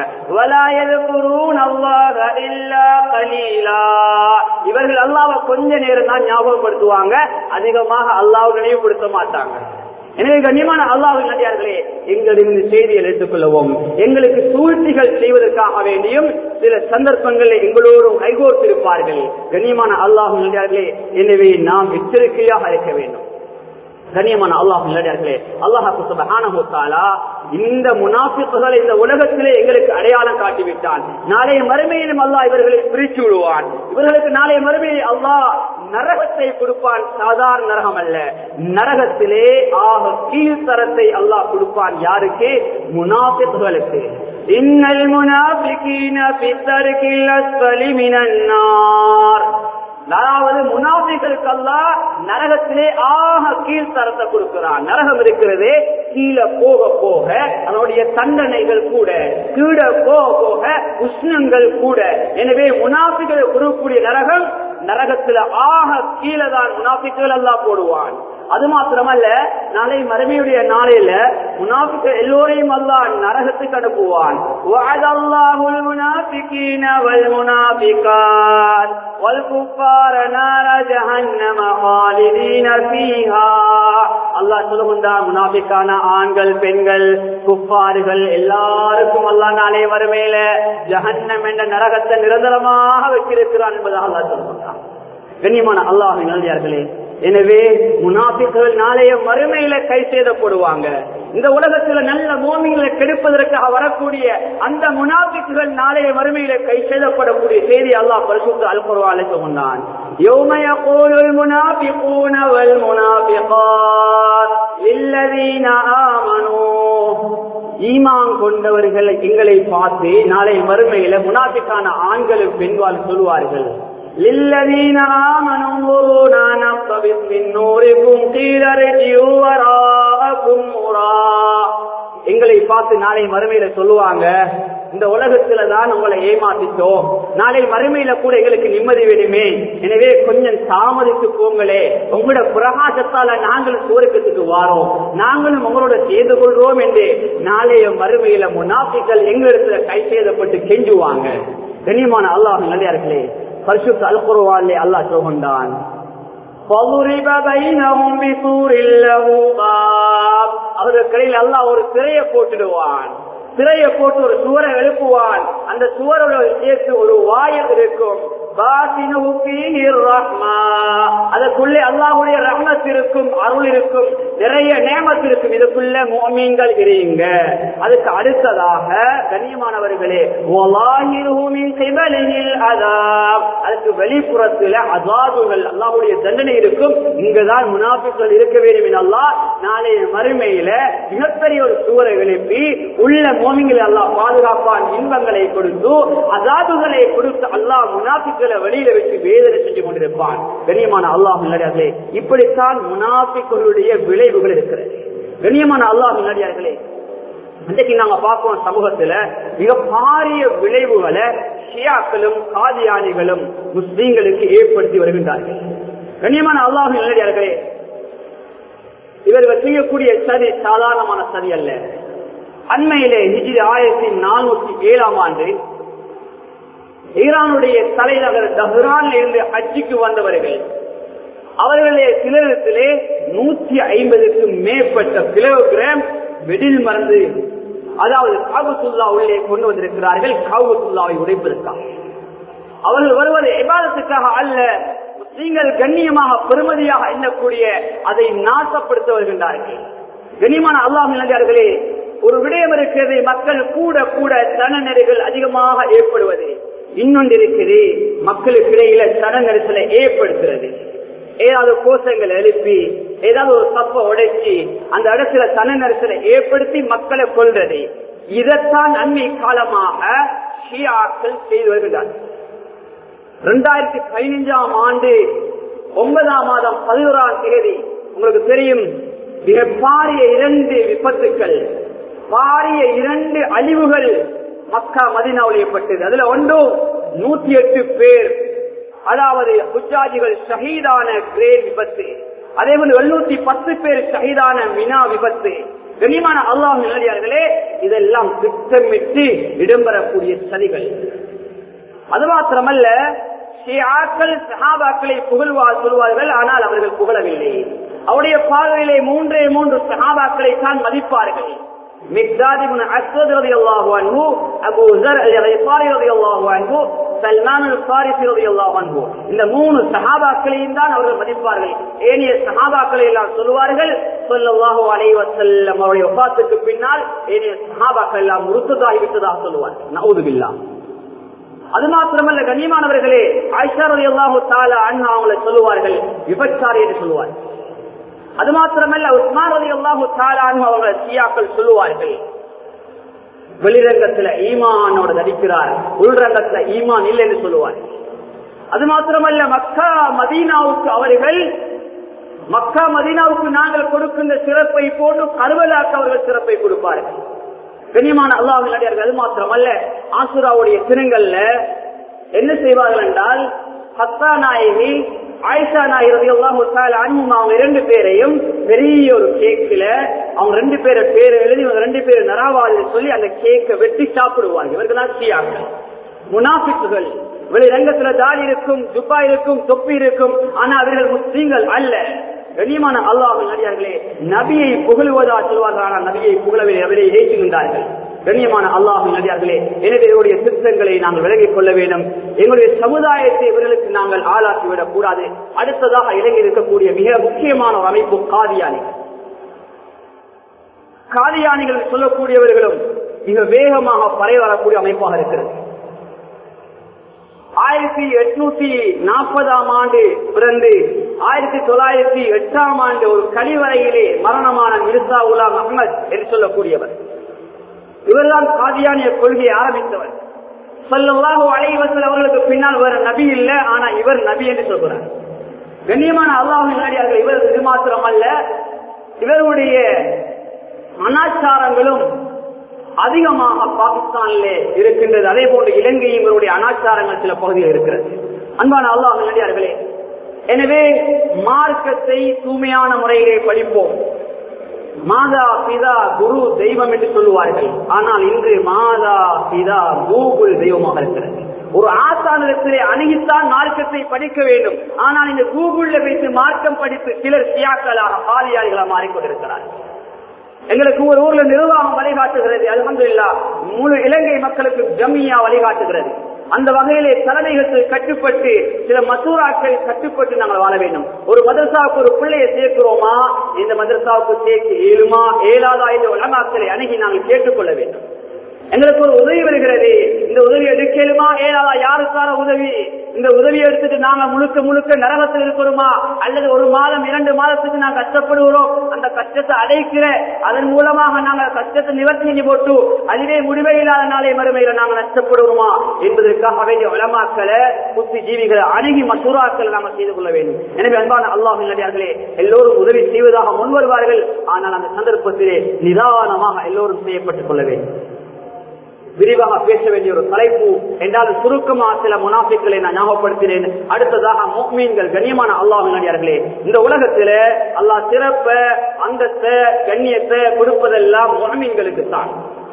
இவர்கள் அல்லாஹ்வை கொஞ்ச நேரம் தான் ஞாபகப்படுத்துவாங்க, அதிகமாக அல்லாஹ்வை நினைவுபடுத்த மாட்டாங்க. எனவே கண்ணியமான அல்லாஹ்வின் நல்லடியார்களே, எங்களிருந்து செய்தியை எடுத்துக் கொள்ளவும், எங்களுக்கு சூழ்ச்சிகள் செய்வதற்காக வேண்டியும் சில சந்தர்ப்பங்களில் எங்களோடும் கைகோர்த்திருப்பார்கள். கண்ணியமான அல்லாஹ்வின் நல்லடியார்களே, எனவே நாம் எச்சரிக்கையாக இருக்க வேண்டும். கண்ணியமான அல்லாஹ்வின் நல்லடியார்களே, அல்லாஹ் சுப்ஹானஹு வ தஆலா இந்த முனாஃபிக்குகளை இந்த உலகத்திலே எங்களுக்கு அடையாளம் காட்டிவிட்டான். நாளைய மறுமையிலும் அல்லாஹ் இவர்களை பிரித்து விடுவான். இவர்களுக்கு நாளைய மறுமையை அல்லாஹ் நரகத்தை கொடுப்பான். சாதாரண நரகம் அல்ல, நரகத்திலே ஆக கீழ்த்தரத்தை அல்லாஹ் கொடுப்பான். யாருக்கு? முனாஃபிக்குகளுக்கு. இன்னல் முனாஃபிகீன ஃபி தர்கில் அஸ்ஃபலி மினன் நார். அதாவது முனாஃபிகளுக்கு அல்லாஹ் நரகத்திலே கீழ் தரத்தை கொடுக்கிறான். நரகம் இருக்கிறதே கீழே போக போக அதனுடைய தண்டனைகள் கூட, கீழே போக போக உஷ்ணங்கள் கூட. எனவே முனாஃபிகளை கொடுக்கக்கூடிய நரகத்துல கீழே தான் முனாஃபிகள் அல்லாஹ் போடுவான். அது மாத்திரமல்ல, நாளை மறுமையுடைய நாளையில முனாஃபிகள் எல்லோரையும் அல்லாஹ் நரகத்துக்கு அனுப்புவான். வஅதல்லாஹுல் முனாஃபிகீன வல் முனாஃபிகாத் வல் குஃபார நார ஜஹன்னம ஹாலிதீன ஃபீஹா. அல்லாஹ் சொல்லுகிறான், முனாஃபிகான ஆண்கள், பெண்கள், குஃபார்கள் எல்லாருக்கும் அல்லாஹ் நாளை மறுமையில ஜஹன்னம் என்ற நரகத்தை நிரந்தரமாக வைத்திருக்கிறான் என்பதாக அல்லாஹ் சொல்லுகிறான். கண்ணியமான அல்லாஹ்வின் நல்லடியார்களே, எனவே முனாஃபிக்குகள் நாளைய மறுமையில கை செய்தப்படுவாங்க. இந்த உலகத்துல நல்ல மோமின்களை கெடுப்பதற்காக வரக்கூடிய அந்த முனாஃபிக்குகள் நாளைய மறுமையில கை செய்தப்படக்கூடிய செய்தி அல்லாஹ் பரிசுத்த அல் குர்ஆனிலே சொன்னான். யௌம யகூலுல் முனாஃபிகூன வல் முனாஃபிகாத் லில்லதீன ஆமனூ. ஈமான் கொண்டவர்கள் எங்களை பார்த்து நாளை மறுமையில முனாஃபிக்கான ஆண்களும் பெண்கள் சொல்வார்கள், للذين آمنوا انظرونا نقتبس من نوركم قيل ارجعوا وراءكم எங்களை பார்த்து நாளை மறுமையில சொல்லுவாங்க, இந்த உலகத்துல தான் உங்களை ஏமாத்திட்டோம், நாளை மறுமையில கூட எங்களுக்கு நிம்மதி வேணுமே, எனவே கொஞ்சம் தாமதித்து போங்களே, உங்களோட பிரகாசத்தால நாங்களும் சுவர்க்கத்துக்கு வாரோம், நாங்களும் உங்களோட செய்து கொள்றோம் என்று நாளைய மறுமையில முனாஃபிகள் எங்களிடத்துல கை செய்தப்பட்டு கெஞ்சுவாங்க. கண்ணியமான அல்லாஹ் நல்லடியார்களே, பரிசுத்த அல் குர்ஆனிலே அல்லாஹ் சொல்கிறான், அவர்களுக்கு அல்லாஹ் ஒரு திரையை போட்டுடுவான். திரையை போட்டு ஒரு சுவரை எழுப்புவான். அந்த சுவரோட சேர்த்து ஒரு வாயில் இருக்கும். அதற்குள்ளே அல்லாஹ்வுடைய ரஹ்மத் இருக்கும், அருள் இருக்கும், நிறைய நேமத் இருக்கும். இதுக்குள்ள முஃமின்கள் இருங்க. அதுக்கு அடுத்ததாக கண்ணியமானவர்களே, அதுக்கு வெளிப்புறத்துல அஸாபுகள், அல்லாஹ்வுடைய தண்டனை இருக்கும். இங்கதான் முனாஃபிக்குகள் இருக்க வேண்டும் என அல்லாஹ் நாளைய மறுமையில மிகப்பெரிய ஒரு சுவரை எழுப்பி உள்ள முஃமின்களை அல்லாஹ் பாதுகாப்பான். இன்பங்களை கொடுத்து அஸாபுகளை கொடுத்து அல்லாஹ் முனாஃபிக்குகளை வெளியில வச்சு வேதனை செஞ்சு கொண்டிருப்பான். கண்ணியமான அல்லாஹ் நல்லடியார்களே, இப்படித்தான் முனாஃபிக்குகளுடைய விளைவுகள் இருக்கிறது. கண்ணியமான அல்லாஹ் நல்லடியார்களே, இன்றைக்கு நாங்க பார்ப்போம் சமூகத்துல மிக பாரிய விளைவுகளை ஷியாக்களும் காதியானிகளும் முஸ்லீம்களுக்கு ஏற்படுத்தி வருகின்றார்கள். கண்ணியமான அல்லாஹ் நல்லடியார்களே, இவர்கள் செய்யக்கூடிய சதி சாதாரணமான சதி அல்ல. அண்மையிலே ஹிஜ்ரி 1407 ஈரானுடைய தலைநகர் தஹ்ரானில் இருந்து ஹஜ்ஜுக்கு வந்தவர்கள், அவர்களே சிலரிடத்திலே 150க்கும் மேற்பட்ட கிலோகிராம் வெடில் மருந்து, அதாவது காபத்துல்லா உள்ளே கொண்டு வந்திருக்கிறார்கள். காபத்துல்லாவை உடைப்பதற்காக அவர்கள் வருவது இபாதத்துக்காக அல்ல, முஸ்லிம்கள் கண்ணியமாக பெருமதியாக எண்ணக்கூடிய அதை நாசப்படுத்த வருகின்றார்கள். கண்ணியமான அல்லாஹ் நல்லடியார்களே, ஒரு விடயம் இருக்கிறது, மக்கள் கூட கூட சன நெறிகள் அதிகமாக ஏற்படுவது. இன்னொன்று இருக்குது, மக்களுக்கு இடையில சன நெரிசலை ஏற்படுத்துறது. ஏதாவது கோஷங்கள் எழுப்பி ஏதாவது ஒரு தப்ப உடைச்சி அந்த இடத்துல சன நெரிசலை ஏற்படுத்தி மக்களை கொள்றது. இதைத்தான் அண்மை காலமாக ஷியாக்கள் செய்து வருகிறார்கள். 2015 9 மாதம் 11 உங்களுக்கு தெரியும், மிக பாரிய 2 விபத்துக்கள், பாரிய 2 அழிவுகள் மக்கா மதீனாவில் ஏற்பட்டது. அதுல ஒன்று 108 பேர், அதாவது ஹுஜ்ஜாஜிகள் ஷஹீதான கிரேட் விபத்து. அதே போல 710 பேர் ஷஹீதான மினா விபத்து. கண்ணியமான அல்லாஹ் நல்லடியார்களே, இதெல்லாம் திட்டமிட்டு இடம்பெறக்கூடிய சதிகள். அது மாத்திரமல்ல, ஷியாக்கள் சஹாபாக்களை சொல்வார்கள், ஆனால் அவர்கள் புகழவில்லை. அவருடைய பார்வையிலே 3 சஹாபாக்களை தான் மதிப்பார்கள். மிக்தாத் இப்னு அஸ்வத் ரலியல்லாஹு அன்ஹு, அபூ ஸர் அல்-கிஃபாரி ரலியல்லாஹு அன்ஹு, சல்மான் அல்-ஃபாரிஸி ரலியல்லாஹு அன்ஹு, இந்த 3 சஹாபாக்களையும் தான் அவர்கள் மதிப்பார்கள். ஏனைய சஹாபாக்களை எல்லாம் சொல்வார்கள் ஸல்லல்லாஹு அலைஹி வஸல்லம் அவருடைய வஃபாத்துக்கு பின்னால் ஏனைய சஹாபாக்கள் எல்லாம் முர்த்ததாகி விட்டதாக சொல்வார்கள். நஊது பில்லாஹ். அது மாத்திரமல்ல கண்ணியமானவர்களே, ஆயிஷா ரலியல்லாஹு தஆலா அன்ஹா அவங்களை சொல்வார்கள் விபச்சாரி என்று சொல்வார்கள். அது மாத்திரமல்ல உஸ்மான் ரலியல்லாஹு தஆலா அன்ஹு அவங்களை ஷியாக்கள் சொல்லுவார்கள், வெளிரங்கத்துல ஈமானோட நடிக்கிறார், உள்ரங்கத்துல ஈமான் இல்லை என்று சொல்லுவார்கள். அது மாத்திரமல்ல மக்கா மதீனாவுக்கு நாங்கள் கொடுக்கின்ற சிறப்பை போன்று கர்பலாக்கு அவர்கள் சிறப்பை கொடுப்பார்கள். கண்ணியமான அல்லாஹ்வின் அடியார்கள், அது மாத்திரமல்ல ஆசுராவுடைய தினங்கள்ல என்ன செய்வார்கள் என்றால், ஹத்தா நாயகி ஆயிஷா நாயகி ரலியல்லாஹு தஆலா அன்ஹுமா அவங்க 2 பேரையும் பெரிய ஒரு கேக்ல அவங்க 2 பேரை பேரை எழுதி 2 பேர் நராவாதி சொல்லி அந்த கேக்கை வெட்டி சாப்பிடுவாங்க. இவர்கள் ஷியாக்கள், முனாஃபிக்குகள். வெளிரங்கத்துல தாடி இருக்கும், ஜுப்பா இருக்கும், தொப்பி இருக்கும், ஆனா அவர்கள் முஸ்லிம்கள் அல்ல. கண்ணியமான அல்லாஹ்வின் அடியார்களே, நபியை புகழுவதா சொல்வார்கள், ஆனால் நபியை புகழவில்லை, அவரை ஏற்றுகின்றார்கள். கண்ணியமான அல்லாஹ்வின் அடியார்களே, எனவே இவருடைய சித்தங்களை நாங்கள் விலகிக் கொள்ள வேண்டும். எங்களுடைய சமுதாயத்தை இவர்களுக்கு நாங்கள் ஆளாக்கிவிடக் கூடாது. அடுத்ததாக இலங்கை இருக்கக்கூடிய மிக முக்கியமான ஒரு அமைப்பு காதியானிகள். காதியானிகள் சொல்லக்கூடியவர்களும் மிக வேகமாக பரவி வரக்கூடிய அமைப்பாக இருக்கிறது. 1840 ஆண்டு பிறந்து 1908 ஆண்டு ஒரு கழிவறையிலே மரணமான மிர்சா குலாம் அஹ்மத் என்று சொல்லக்கூடியவர். இவர்தான் காதியானிய கொள்கையை ஆரம்பித்தவர். ஸல்லல்லாஹு அலைஹி வஸல்லம் அவர்களுக்கு பின்னால் வேற நபி இல்லை, ஆனா இவர் நபி என்று சொல்கிறார். கண்ணியமான அல்லாஹ்வின் அடியார்கள், இவர் இது மாத்திரமல்ல, இவருடைய அனாச்சாரங்களும் அதிகமாக பாகிஸ்தானிலே இருக்கின்றது. அதே போன்று இலங்கையும் இவருடைய அனாச்சாரங்கள் சில பகுதியில் இருக்கிறது. அன்பான அல்லாஹ்வின் அடியார்களே, எனவே மார்க்கத்தை தூய்மையான முறையிலே படிப்போம். மாதா பிதா குரு தெய்வம் என்று சொல்லுவார்கள், ஆனால் இன்று மாதா பிதா கூகுள் தெய்வமாக இருக்கிறது. ஒரு ஆசானிடத்திலே அணுகித்தான் மார்க்கத்தை படிக்க வேண்டும், ஆனால் இந்த கூகுள்ல வைத்து மார்க்கம் படித்து சிலர் சியாக்களாக பாதியாளிகளாக மாறிக்கொண்டிருக்கிறார்கள். எங்களுக்கு ஒரு ஊர்ல நிர்வாகம் வழிகாட்டுகிறது, அல்ஹம்துலில்லாஹ். முழு இலங்கை மக்களுக்கு ஜம்மியா வழிகாட்டுகிறது. அந்த வகையிலே தலைமைகளுக்கு கட்டுப்பட்டு சில மசூராக்கள் கட்டுப்பட்டு நாங்கள் வாழ வேண்டும். ஒரு மதரசாவுக்கு ஒரு பிள்ளையை சேர்க்கிறோமா, இந்த மதரசாவுக்கு சேர்க்க இயலுமா இயலாதா என்ற உலமாக்களை அணுகி நாங்கள் கேட்டுக்கொள்ள வேண்டும். எங்களுக்கு ஒரு உதவி வருகிறது, இந்த உதவி எடுக்கலுமா ஏழாதா, யாருக்கான உதவி, இந்த உதவி எடுத்துட்டு நாங்க முழுக்க முழுக்க நரகத்தில் இருக்கிறோமா, அல்லது 1 மாதம் 2 மாதத்துக்கு நாங்கள் கஷ்டப்படுகிறோம், அந்த கஷ்டத்தை அடைக்கிற அதன் மூலமாக நாங்கள் கஷ்டத்தை நிவர்த்தி செஞ்சு போட்டு அதுவே முடிவே இல்லாத நாளை மறுமையில நாங்கள் நஷ்டப்படுவோமா என்பதற்காக வேண்டிய உலமாக்களை புத்திஜீவிகளை அணுகி மசூராக்களை நாங்கள் செய்து கொள்ள வேண்டும். எனவே அன்பான அல்லாஹ்வின் நல்லடியார்களே, எல்லோரும் உதவி செய்வதாக முன்வருவார்கள், ஆனால் அந்த சந்தர்ப்பத்திலே நிதானமாக எல்லோரும் செய்யப்பட்டுக் கொள்ள வேண்டும். விரிவாக பேச வேண்டிய ஒரு தலைப்பு என்றால் சுருக்கமாக சில முனாஃபிக்களை நான் ஞாபகப்படுத்தினேன். அடுத்ததாக முஃமின்கள். கண்ணியமான அல்லாஹ்வின் அடியார்களே, இந்த உலகத்தில அல்லாஹ் சிறப்ப அந்தஸ்த கண்ணியத்தை கொடுப்பதெல்லாம் முஃமின்களுக்கு தான்.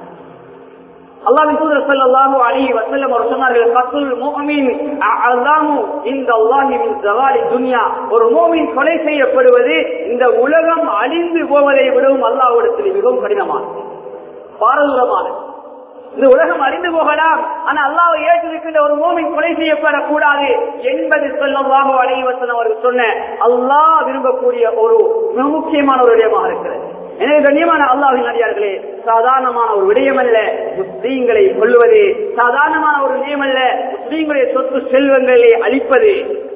அல்லாஹ்வின் தூதர் ஸல்லல்லாஹு அலைஹி வஸல்லம் அவர் சொன்னார்கள், கத்துல் முஃமின் அஸாமு இன்தல்லாஹி மின் ஸவாலி துன்யா. ஒரு முஃமின் கொலை செய்யப்படுவது இந்த உலகம் அழிந்து போவதை விடவும் அல்லாஹ்விடத்தில் மிகவும் கடினமானது, பாரதூரமானது. இந்த உலகம் அறிந்து போகலாம், ஆனா அல்லாஹ்வை ஏற்றிருக்கின்ற ஒரு மூமின் கொலை செய்யப்படக்கூடாது என்பது ஸல்லல்லாஹு அலைஹி வஸல்லம் அவர்கள் சொன்ன அல்லாஹ் விரும்பக்கூடிய ஒரு மிக முக்கியமான ஒரு விடயமாக இருக்கிறது. எனவே கண்ணியமான அல்லாஹ்வின் அடியார்களே, சாதாரணமான ஒரு விடயம் அல்ல முஸ்லீம்களை கொல்வது, சாதாரணமான ஒரு விடயம் அல்ல முஸ்லீம்களுடைய சொத்து செல்வங்களை அழிப்பது.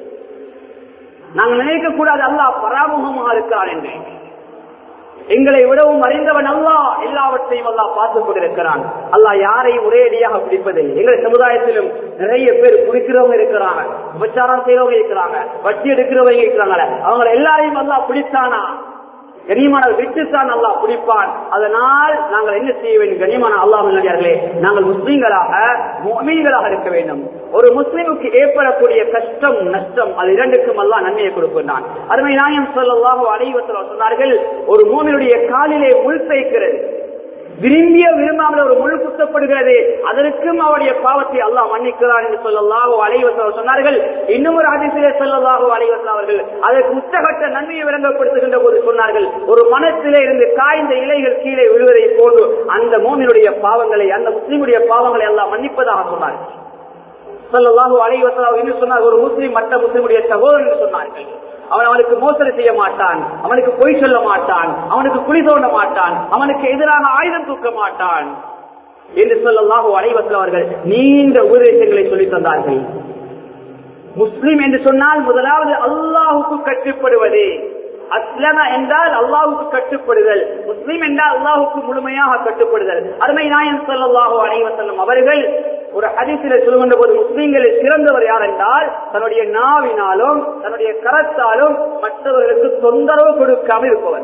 நாங்கள் நினைக்க கூடாது அல்லாஹ் பராமுகமாக இருக்கிறான் என்று. எங்களை விடவும் அறிந்தவன் அல்லாஹ், எல்லாவற்றையும் அல்லாஹ் பார்த்துக் கொண்டிருக்கிறான். அல்லாஹ் யாரையும் ஒரேடியாக பிடிப்பதில்லை. எங்களுடைய சமுதாயத்திலும் நிறைய பேர் குடிக்கிறவங்க இருக்கிறாங்க, உபச்சாரம் செய்யறவங்க இருக்கிறாங்க, வட்டி எடுக்கிறவங்க இருக்கிறாங்க. அவங்க எல்லாரையும் அல்லாஹ் பிடித்தானா? கண்ணியமான விட்டுத்தான் அல்லாஹ் பிடிப்பான். அதனால் நாங்கள் என்ன செய்ய வேண்டும்? கண்ணியமான அல்லாஹ்வின் நல்லடியார்களே, நாங்கள் முஸ்லீம்களாக முஃமின்களாக இருக்க வேண்டும். ஒரு முஸ்லிமுக்கு ஏற்படக்கூடிய கஷ்டம் நஷ்டம் அது இரண்டுக்கும் அல்லாஹ் நன்மையை கொடுக்கின்றான். அருமை நாயகம் ஸல்லல்லாஹு அலைஹி வஸல்லம் சொன்னார்கள், ஒரு முஃமினுடைய காலிலே முள் தைக்கிறது, விரும்பிய விரும்பாமல் ஒரு முள் குத்தப்படுகிறது, அதற்கும் அவருடைய பாவத்தை அல்லாஹ் மன்னிக்கிறான் என்று ஸல்லல்லாஹு அலைஹி வஸல்லம் சொன்னார்கள். இன்னும் ஒரு ஹதீஸிலே ஸல்லல்லாஹு அலைஹி வஸல்லம் அவர்கள் அதற்கு உச்சகட்ட நன்மையை விளங்கப்படுத்துகின்ற போது சொன்னார்கள், ஒரு மனத்திலே இருந்து காய்ந்த இலைகள் கீழே விழுவதை போன்று அந்த முஃமினுடைய பாவங்களை, அந்த முஸ்லிமுடைய பாவங்களை அல்லாஹ் மன்னிப்பதாக சொன்னார்கள். ஸல்லல்லாஹு அலைஹி வஸல்லம் இன்னும் சொன்னார், ஒரு முஸ்லிம் மற்ற முஸ்லிமுடைய சகோதரன் என்று சொன்னார்கள். அவனுக்கு மோசடி செய்ய மாட்டான், அவனுக்கு பொய் சொல்ல மாட்டான், அவனுக்கு குழி தோண்ட மாட்டான், அவனுக்கு எதிராக ஆயுதம் தூக்க மாட்டான் என்று ஸல்லல்லாஹு அலைஹி வஸல்லம் அவர்கள் நீண்ட உபதேசங்களை சொல்லி தந்தார்கள். முஸ்லிம் என்று சொன்னால் முதலாவது அல்லாஹுக்கு கட்டுப்படுவது. அஸ்லம என்றால் அல்லாஹுக்கு கட்டுப்படுதல், முஸ்லிம் என்றால் அல்லாஹுக்கு முழுமையாக கட்டுப்படுதல். அருமை நாயகம் ஸல்லல்லாஹு அலைஹி வஸல்லம் அவர்கள் ஒரு ஹதீஸிலே சொல்லுகின்ற போது முஸ்லிம்களில் சிறந்தவர் யார் என்றால் தன்னுடைய நாவினாலும் தன்னுடைய கரத்தாலும் மற்றவர்களுக்கு தொந்தரவு கொடுக்காமல் இருப்பவர்.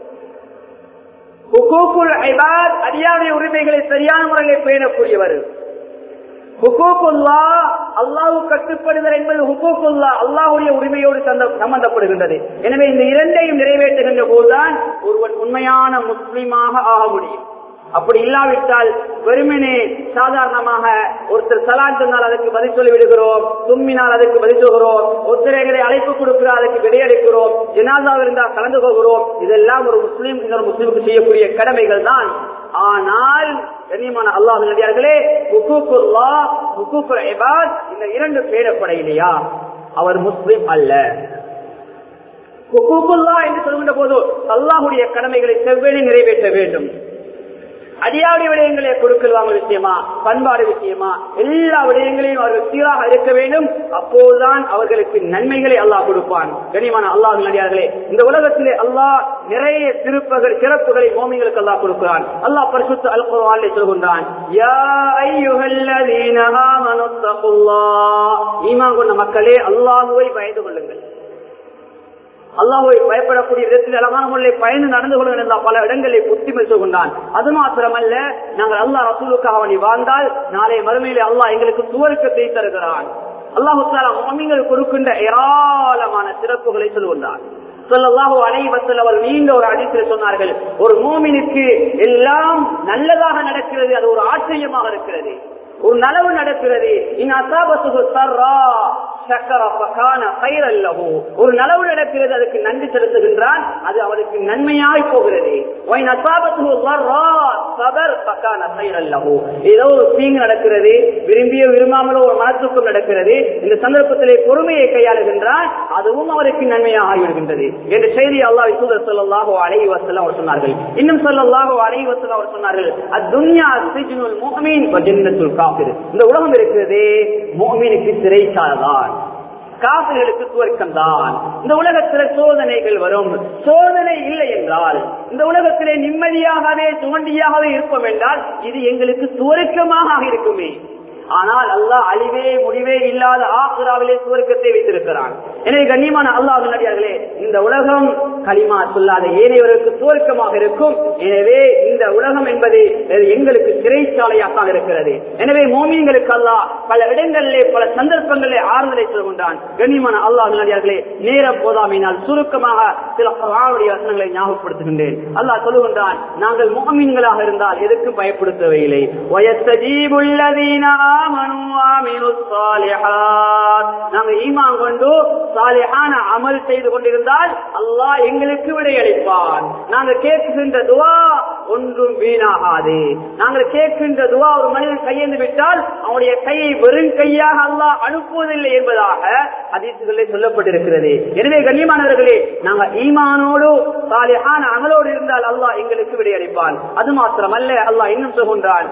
ஹுகூகுல் இபாத் அடியாருடைய உரிமைகளை சரியான முறையில் பேணக்கூடியவர். ஹுகூகுல்லாஹ் அல்லாஹ்வுக்கு கட்டுப்படுதல் என்பது ஹுகூகுல்லாஹ் அல்லாஹ்வுடைய உரிமையோடு சம்பந்தப்படுகின்றது. எனவே இந்த இரண்டையும் நிறைவேற்றுகின்ற போதுதான் ஒருவன் உண்மையான முஸ்லிமாக ஆக முடியும். அப்படி இல்லாவிட்டால் வெறுமனே சாதாரணமாக ஒருத்தர் சலான் சொன்னால் அதற்கு பதில் சொல்லி விடுகிறோம், தும்மினால் அதற்கு பதில் சொல்கிறோம், ஒருத்தரைகளை அழைப்பு கொடுக்கிறார் அதற்கு விடையளிக்கிறோம், ஜனாஸாவில் இருந்தால் கலந்து கொள்கிறோம். இதெல்லாம் ஒரு முஸ்லீம் இன்னொரு முஸ்லீமுக்கு செய்யக்கூடிய கடமைகள் தான். ஆனால் கண்ணியமான அல்லாஹ் நல்லடியார்களே, ஹுகூகுல்லாஹ் ஹுகூகுல் இபாத் இந்த இரண்டு பேணப்படையிலையா அவர் முஸ்லிம் அல்ல. ஹுகூகுல்லாஹ் என்று சொல்கின்ற போது அல்லாஹ்வுடைய கடமைகளை செவ்வனே நிறைவேற்ற வேண்டும். அடியாவுடைய விடயங்களே கொடுக்கல் வாங்க விஷயமா, பண்பாடு விஷயமா, எல்லா விடயங்களையும் அவர்கள் சீராக இருக்க வேண்டும். அப்போதுதான் அவர்களுக்கு நன்மைகளை அல்லாஹ் கொடுப்பான். கண்ணியமான அல்லாஹ் நல்லடியார்களே, இந்த உலகத்திலே அல்லாஹ் நிறைய சிறப்புகளை மோமின்களுக்கு அல்லாஹ் கொடுக்கிறான். அல்லாஹ் பரிசுத்த அல் குர்ஆனிலே சொல்கின்றான், யா அய்யுஹல்லதீன ஆமனு தகுல்லாஹ், ஈமான் கொண்ட மக்களே அல்லாஹ்வை பயந்து கொள்ளுங்கள். அல்லாஹ்வை பயப்படக்கூடிய விதத்தில் அழகான முறையில் பயந்து நடந்து கொள்ளுங்கள் என்ற பல இடங்களில் புத்திமை சொல்கின்றான். அது மாத்திரமல்ல, நாங்கள் அல்லாஹ் ரசூலுக்காக வாழ்ந்தால் நாளை மறுமையிலே அல்லாஹ் எங்களுக்கு சுவர்க்கத்தை தருகிறான். அல்லாஹு தஆலா முஃமின்கள் கொடுக்கின்ற ஏராளமான சிறப்புகளை சொல்கின்றான். ஸல்லல்லாஹு அலைஹி வஸல்லம் அவர்கள் நீண்ட ஒரு ஹதீஸில் சொன்னார்கள், ஒரு முஃமினுக்கு எல்லாம் நல்லதாக நடக்கிறது, அது ஒரு ஆச்சரியமாக இருக்கிறது. ஒரு நலவு நடக்கிறது, ஒரு நலவு நடக்கிறது, அதுக்கு நன்றி செலுத்துகின்றான், அது அவருக்கு நன்மையாய் போகிறது. ஏதோ ஒரு தீங்கு நடக்கிறது, விரும்பிய விரும்பாமலோ ஒரு மனத்துக்கும் நடக்கிறது, இந்த சந்தர்ப்பத்திலே பொறுமையை கையாளுகின்றான், அதுவும் அவருக்கு நன்மையாக ஆகிவிடுகின்றது என்ற செய்தி அல்லாஹ் தூதர் ஸல்லல்லாஹு அலைஹி வஸல்லம் அவர் சொன்னார்கள். இன்னும் ஸல்லல்லாஹு அலைஹி வஸல்லம் அவர் சொன்னார்கள், அத்-துன்யா சிஜ்னுல் முஃமின் வ ஜன்னத்துல் காஃபிர். இந்த உலகம் இருக்கிறதே முஃமினுக்கு சிறைச்சாலைதான், காஃபிர்களுக்கு சுவர்க்கம் தான். இந்த உலகத்திலே சோதனைகள் வரும். சோதனை இல்லை என்றால் இந்த உலகத்திலே நிம்மதியாகவே சுவண்டியாகவே இருப்போம் என்றால் இது எங்களுக்கு சுவர்க்கமாக இருக்குமே. ஆனால் அல்லாஹ் அழிவே முடிவே இல்லாத ஆகிராவிலே சுவர்க்கத்தை வைத்திருக்கிறான். எனவே கண்ணியமான அல்லாஹ் நல்லடியார்களே, இந்த உலகம் கலிமா சொல்லாத ஏனையவர்களுக்கு சுவர்க்கமாக இருக்கும். எனவே இந்த உலகம் என்பது எங்களுக்கு சிறைச்சாலையாகத்தான் இருக்கிறது. எனவே மோமீன்களுக்கு அல்லாஹ் பல இடங்களிலே பல சந்தர்ப்பங்களிலே ஆறுதலை சொல்கின்றான். கண்ணியமான அல்லாஹ் நல்லடியார்களே, நேரம் போதாமையினால் சுருக்கமாக சில குர்ஆனுடைய வசனங்களை ஞாபகப்படுத்துகின்றேன். அல்லாஹ் சொல்லுகின்றான், நாங்கள் முஃமின்களாக இருந்தால் எதற்கு பயப்படுத்தவில்லை. நாங்கள் ஈமான் கொண்டு சாலிஹான அமல் செய்து கொண்டிருந்தால் அல்லாஹ் எங்களுக்கு விடையளிப்பான். நாங்கள் கேட்கின்ற துவா ஒன்றும் வீணாகாது. நாங்கள் கேட்கின்ற துவா ஒரு மனிதன் கையெழுந்து விட்டால் அவனுடைய கையை வெறும் கையாக அல்லாஹ் அனுப்புவதில்லை என்பதாக ஹதீஸுகளிலே சொல்லப்பட்டிருக்கிறது. எனவே கண்ணியமானவர்களே, நாங்கள் ஈமானோடு சாலிஹான அமலோடு இருந்தால் அல்லாஹ் எங்களுக்கு விடையளிப்பான். அது மாத்திரமல்ல, அல்லாஹ் இன்னும் சொல்கின்றான்,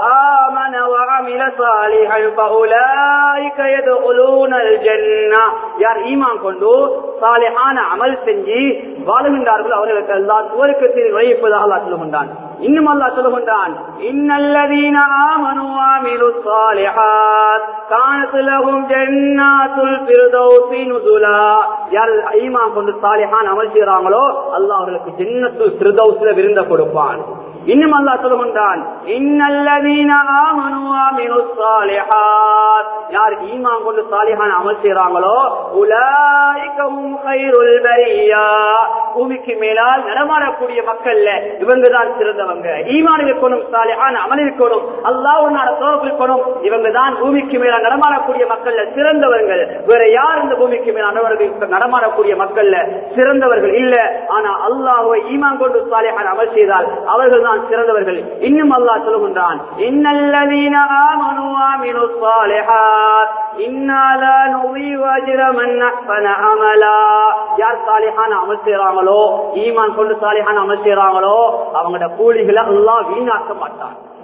யார் ஈமான் கொண்டு சாலிஹான அமல் செஞ்சு வாழுகின்றார்கள் அவர்களுக்கு அல்லாஹ் சுவர்க்கத்தில் நுழைப்பதாக அல்லாஹ் சொல்லுகின்றான். இன்னும் அல்லாஹ் சொல்லுகின்றான், இன்னல்லதீன ஆமனு வஅமிலுஸ் ஸாலிஹாத் கானத் லஹும் ஜன்னாத்துல் ஃபிர்தௌஸி நுஸுலா. யார் ஈமான் கொண்டு சாலிஹான அமல் செய்றாங்களோ அல்லாஹ் அவர்களுக்கு ஜன்னத்துல் ஃபிர்தௌஸ்ல விருந்து கொடுப்பான். இன்னும் அல்லாஹ் சொல்லுகின்றான், இன்னல்லதீன ஆமனு வஅமிலுஸ் ஸாலிஹாத், யார் ஈமான் கொண்டு சாலிஹான அமல் செய்றாங்களோ உலாயிக ஹும் கைருல் பரியா, பூமிக்கு மேலால் நடமாடக்கூடிய மக்கள்ல இவங்க தான் சிறந்தவங்க. ஈமான் இருக்கணும், சாலிஹான அமல் இருக்கணும், அல்லாஹ்வுடைய தொடர்பு இருக்கணும், இவங்க தான் பூமிக்கு மேலால் நடமாடக்கூடிய மக்கள்ல சிறந்தவர்கள். வேற யார் இந்த பூமிக்கு மேல் நடமாடக்கூடிய மக்கள்ல சிறந்தவர்கள் இல்ல. ஆனா அல்லாஹ்வை ஈமான் கொண்டு சாலிஹான அமல் செய்தால் அவர்கள் சிறந்தவர்கள். இன்னும் அல்லாஹ் சொல்லுகின்றான், இன்னல்லதீன ஆமனு வஅமிலுஸ் ஸாலிஹாத் இன்னா லா நுதீஉ அஜ்ர மன் அஹ்ஸன அமலா. யார் சாலிஹான அமல் செய்றாங்களோ, ஈமான் கொண்டு சாலிஹான அமல் செய்றாங்களோ அவங்களோட கூலிகளை அல்லாஹ் வீணாக்க மாட்டான்.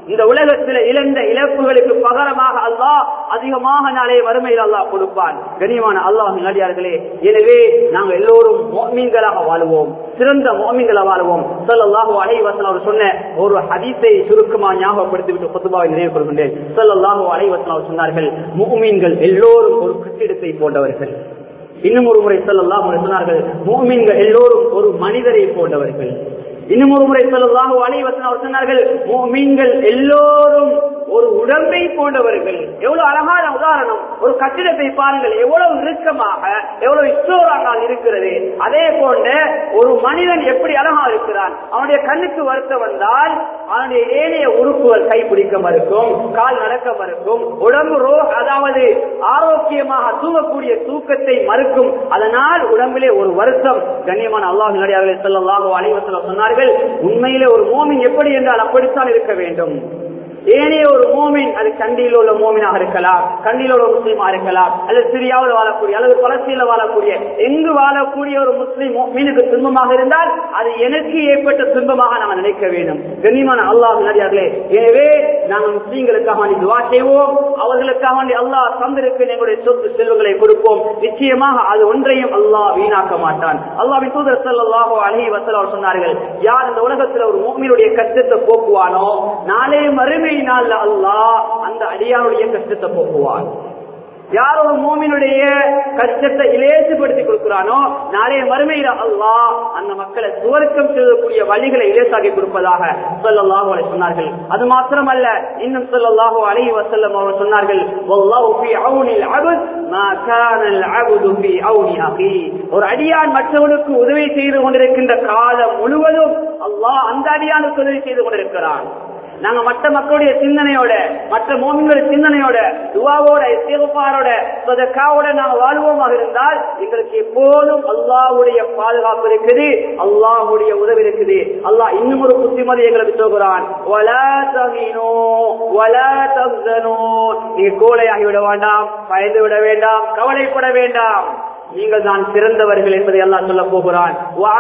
இந்த உலகத்தில் இழந்த இழப்புகளுக்கு பகரமாக அல்லாஹ் அதிகமாக நாளே வறுமையில் அல்லாஹ் கொடுப்பான். கண்ணியமான அல்லாஹ்வின் நல்லடியார்களே, எனவே நாங்கள் எல்லோரும் முஃமின்களாக வாழுவோம், சிறந்த முஃமின்களாக வாழுவோம். ஸல்லல்லாஹு அலைஹி வஸல்லம் அவர் சொன்ன ஒரு ஹதீஸை சுருக்கமாக ஞாபகப்படுத்திவிட்டு குத்பாவை நிறைவு கொள்கின்றேன். ஸல்லல்லாஹு அலைஹி வஸல்லம் அவர் சொன்னார்கள், முஃமின்கள் எல்லோரும் ஒரு கட்டிடத்தை போன்றவர்கள். இன்னும் ஒரு முறை ஸல்லல்லாஹு அலைஹி சொன்னார்கள், முஃமின்கள் எல்லோரும் ஒரு மனிதரை போன்றவர்கள். இன்னும் ஒரு முறை ஸல்லல்லாஹு அலைஹி வஸல்லம் அவர் சொன்னார்கள், முஃமின்கள் எல்லோரும் ஒரு உடம்பை போன்றவர்கள். எவ்வளவு அழகான உதாரணம்! ஒரு கட்டிடத்தை பாருங்கள், எவ்வளவு இறுக்கமாக, எவ்வளவு இஸ்டோராக இருக்கிறது. அதே போன்ற ஒரு மனிதன் எப்படி அழகா இருக்கிறான். அவனுடைய கண்ணுக்கு வருத்தம் வந்தால் அவனுடைய ஏனைய உறுப்புகள் கைப்பிடிக்க மறுக்கும், கால் நடக்க மறுக்கும், உடம்பு அதாவது ஆரோக்கியமாக தூங்கக்கூடிய தூக்கத்தை மறுக்கும். அதனால் உடம்பிலே ஒரு வருத்தம். கண்ணியமான அல்லாஹ்வின் நல்லடியார்களே, ஸல்லல்லாஹு அலைஹி வஸல்லம் சொன்னார்கள், உண்மையிலே ஒரு மோமின் எப்படி என்றால் அப்படித்தான் இருக்க வேண்டும். ஏனைய ஒரு மோமின், அது கண்டியில் உள்ள மோமினாக இருக்கலாம், கண்டியில் உள்ள முஸ்லீமா இருக்கலாம், அல்லது சிரியாவில் வாழக்கூடிய அல்லது பலஸ்தீனில் வாழக்கூடிய எங்கு வாழக்கூடிய ஒரு முஸ்லீம் மோமினுக்கு துன்பமாக இருந்தால் அது எனக்கு ஏற்பட்ட துன்பமாக நாம் நினைக்க வேண்டும். கண்ணியமான அல்லாஹ்வின் நல்லடியார்களே, எனவே நாங்கள் முஸ்லீம்களுக்காக வேண்டி துஆ செய்வோம். அவர்களுக்காக வேண்டி அல்லாஹ் தந்திருக்கு எங்களுடைய சொத்து செல்வங்களை கொடுப்போம். நிச்சயமாக அது ஒன்றையும் அல்லாஹ் வீணாக்க மாட்டான். அல்லாஹ்வின் தூதர் ஸல்லல்லாஹு அலைஹி வஸல்லம் சொன்னார்கள், யார் இந்த உலகத்தில் ஒரு முஃமினுடைய கஷ்டத்தை போக்குவானோ, நாளை மறுமை நாள் அல்லாஹ் அந்த அடியாருடைய கஷ்டத்தை போக்குவான். யார் ஒரு மோமினுடைய கஷ்டத்தை இலேசுபடுத்தி கொடுக்கிறானோ, நாளைய மறுமையில அல்லாஹ் அந்த மக்களை சுவர்க்கம் செல்லக்கூடிய வழிகளை இலேசாக்கி கொடுப்பதாக ஸல்லல்லாஹு அலைஹி சொன்னார்கள். அது மாத்திரமல்ல, இன்னும் ஸல்லல்லாஹு அலைஹி வஸல்லம் அவர்கள் சொன்னார்கள், வல்லாஹு ஃபீ அவுனில் அப்த் மா கானல் அப்து ஃபீ அவுனி அகீ. ஒரு அடியான் மற்றவனுக்கு உதவி செய்து கொண்டிருக்கின்ற காலம் முழுவதும் அல்லாஹ் அந்த அடியானுக்கு உதவி செய்து கொண்டிருக்கிறான். நாங்க மற்ற மக்களுடைய சிந்தனையோட, மற்ற மோமின்களுடைய சிந்தனையோட, துஆவோட, இஸ்திக்ஃபாரோட, சதகாவோட நாங்க வாழ்வோமாக இருந்தால் எங்களுக்கு எப்போதும் அல்லாஹ்வுடைய பாதுகாப்பு இருக்குது, அல்லாஹ்வுடைய உதவி இருக்குது. அல்லாஹ் இன்னும் ஒரு புத்திமதி எங்களுக்கு சொல்கிறான், வலா தஹீனு வலா தஹ்ஸனு. நீங்க கோழையாகி விட வேண்டாம், பயந்து விட வேண்டாம், கவலைப்பட வேண்டாம். நீங்கள் தான் சிறந்தவர்கள் என்பதை அல்லாஹ் சொல்ல போகிறான்.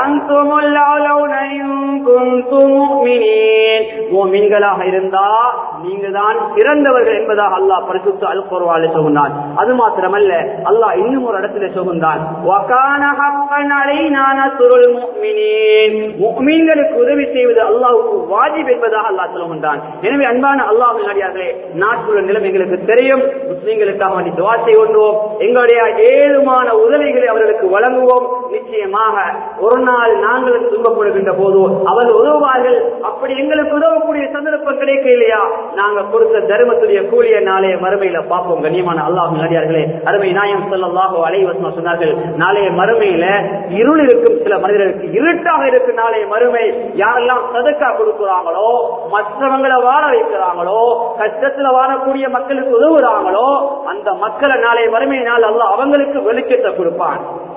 முஃமின்களாக இருந்தா நீங்க தான் சிறந்தவர்கள் என்பதாக அல்லாஹ் பரிசுத்த அல் குர்ஆனில் சொல்கிறான். அது மாத்திரமல்ல, அல்லாஹ் இன்னும் ஒரு இடத்துல சொல்கிறான், வகான ஹக்கன் அலைனா நஸ்ருல் முஃமினீன். முஃமின்களுக்கு உதவி செய்வது அல்லாஹ்வுக்கு வாஜிப் என்பதாக அல்லாஹ் சொல்கிறான். எனவே அன்பான அல்லாஹ்வின் நல்லடியார்களே, நாட்டுடைய நிலைமை எங்களுக்கு தெரியும். முஸ்லிம்களுக்காக வேண்டி துஆ செய்வோம். எங்களுடைய ஏழுமான உதவிகளை அவர்களுக்கு வழங்குவோம். நிச்சயமாக ஒரு நாள் நாங்கள் துன்பப்படுகின்ற போது அவர்கள் உதவுவார்கள். அப்படி எங்களுக்கு உதவக்கூடிய சந்தர்ப்பம் கிடைக்க இல்லையா, நாங்கள் கொடுத்த தர்மத்துடைய கூலிய நாளைய மறுமையில பார்ப்போம். கண்ணியமான அல்லாஹ்வின் நல்லடியார்களே, அருமை நாயகம் ஸல்லல்லாஹு அலைஹி வஸல்லம் சொன்னார்கள், நாளைய மறுமையில இருள் இருக்கும் சில மனிதர்களுக்கு, இருட்டாக இருக்கும் நாளைய மறுமை. யாரெல்லாம் சதக்கா கொடுக்கிறாங்களோ, மற்றவங்களை வாழ வைக்கிறாங்களோ, கஷ்டத்துல வாழக்கூடிய மக்களுக்கு உதவுறாங்களோ, அந்த மக்களை நாளைய மறுமை நாள் அல்லாஹ் அவங்களுக்கு வெளிச்சத்தை கொடுப்பான்.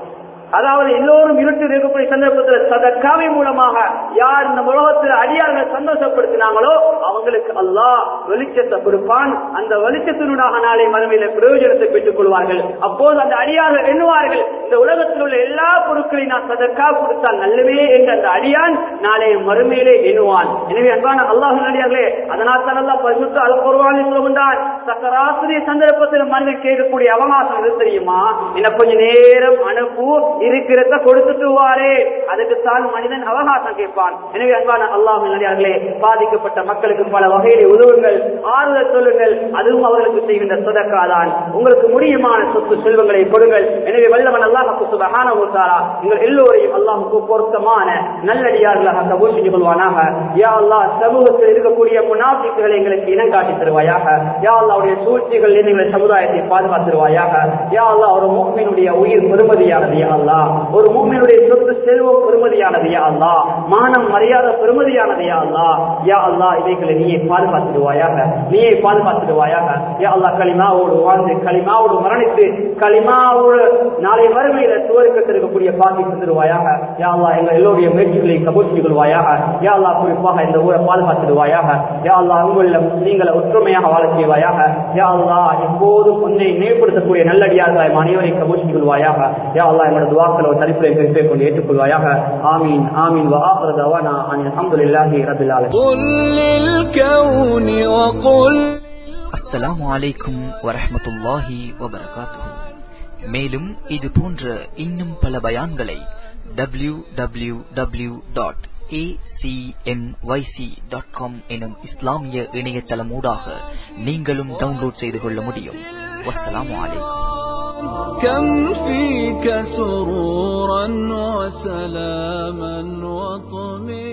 அதாவது எல்லோரும் இருட்டில் இருக்கக்கூடிய சந்தர்ப்பத்தில் சதக்காவை மூலமாக யார் இந்த உலகத்தில் அடியார்களை சந்தோஷப்படுத்தினாங்களோ அவங்களுக்கு அல்லாஹ் வெளிச்சத்தை கொடுப்பான். அந்த வெளிச்சத்தினூடாக நாளை மறுமையில பிரயோஜனத்தை பெற்றுக் கொள்வார்கள். அப்போது அந்த அடியார்கள் எண்ணுவார்கள், இந்த உலகத்தில் உள்ள எல்லா பொருட்களையும் நான் சதக்கா கொடுத்தால் நல்லவே என்ற அந்த அடியான் நாளை மறுமையிலே எண்ணுவான். எனவே அன்பான அல்லாஹ்வின் அடியார்களே, அதனால் தான் அல்லாஹ் பரிசுத்த அல் குர்ஆனில் சொல்கின்றான், சக்கராத்துடைய சந்தர்ப்பத்தில் மனிதன் கேட்கக்கூடிய அவகாசம் எது தெரியுமா? எனக்கு கொஞ்ச நேரம் அனுப்பு, இருக்கிறத கொடுத்துட்டு வாரே, அதுக்கு தான் மனிதன் அவகாசம் கேட்பான். எனவே அன்பான அல்லாஹ்வின் நல்லடியார்களே, பாதிக்கப்பட்ட மக்களுக்கு பல வகையிலே உதவுங்கள், ஆறுதல் சொல்லுங்கள். அதுவும் அவர்களுக்கு செய்கின்ற சதக்கா தான். உங்களுக்கு முடியுமான சொத்து செல்வங்களை கொடுங்கள். எனவே வல்லவன் அல்லாஹ் சுப்ஹானஹு வ தஆலா நீங்கள் எல்லோரையும் அல்லாஹ்வுக்கு பொருத்தமான நல்லடியார்களாக கபூல் செய்து கொள்வானாக. யா அல்லாஹ், சமூகத்தில் இருக்கக்கூடிய முனாஃபிக்குகளை எங்களுக்கு இனம் காட்டி தருவாயாக. யா அல்லாஹ், உடைய சூழ்ச்சிகள் எங்களுடைய சமுதாயத்தை பாதுகாத்துருவாயாக. யா அல்லாஹ், ஒரு முஃமினுடைய உயிர் பெருமதியானது. யா அல்லாஹ், ஒரு முஃமினுடைய சொத்து செல்வம் பெருமதியானது. யா அல்லாஹ், மானம் மரியாதை பெருமதியானது. யா அல்லாஹ், யா அல்லாஹ், இவைகளை நீயே பாதுகாத்துடுவாயாக, நீயே பாதுகாத்துடுவாயாக. யா அல்லாஹ், கலிமாவோடு வாழ்ந்து கலிமாவோடு மரணித்து கலிமாவோடு நாளை வரும் மறுமையில சுவர்க்கத்தில் இருக்கக்கூடிய பாக்கியம் தருவாயாக. யா அல்லாஹ் எங்கள் எல்லோருடைய முயற்சிகளை கபூல் செய்து கொள்வாயாக. யா அல்லாஹ் குறிப்பாக இந்த ஊரை பாதுகாத்துடுவாயாக. யா அல்லாஹ் உங்களில் முஸ்லிம்களை ஒற்றுமையாக வாழ செய்வாயாக. யா அல்லாஹ் எப்போதும் உன்னை நினைவுபடுத்தக்கூடிய நல்லடியார்களாய் அனைவரை கபூல் செய்து கொள்வாயாக. யா அல்லாஹ் எங்களோட துஆக்களை ஒரு தரிப்புரை பெற்று கொண்டு ஏற்றுக்கொள்வாயாக. ஆமீன் ஆமீன். வ ஆகிரு தவானா அல்ஹம்துலில்லாஹி ரப்பில் ஆலமீன். அஸ்ஸலாமு அலைக்கும் வரஹ்மத்துல்லாஹி வபரகாத்துஹு. மேலும் இது போன்ற இன்னும் பல பயான்களை www.acmyc.com எனும் இஸ்லாமிய இணையதளமூடாக நீங்களும் டவுன்லோட் செய்து கொள்ள முடியும். வஸ்ஸலாமு அலைக்கும். كم فيك سرورا وسلاما وطمئنانا